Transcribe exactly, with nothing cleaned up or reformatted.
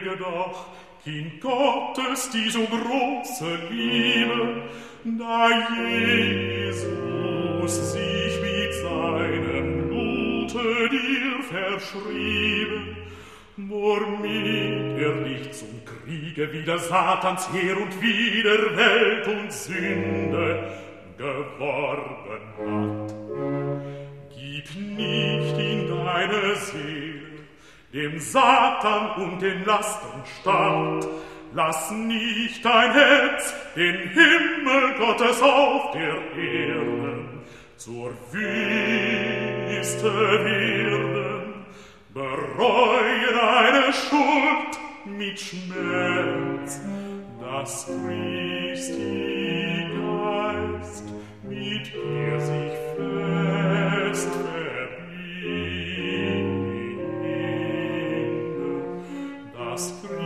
gedacht, Kind Gottes, die so große Liebe, da Jesus sich mit seinem Blute dir verschrieben, womit er dich zum Kriege wider Satans Heer und wider Welt und Sünde geworben hat. Gib nicht in deine Seele dem Satan und den Lastern Staat, lass nicht dein Herz den Himmel Gottes auf der Erde zur Wüste werden. Bereue deine Schuld mit Schmerz, dass Christi Geist mit dir sich fest verbinde, dass Christi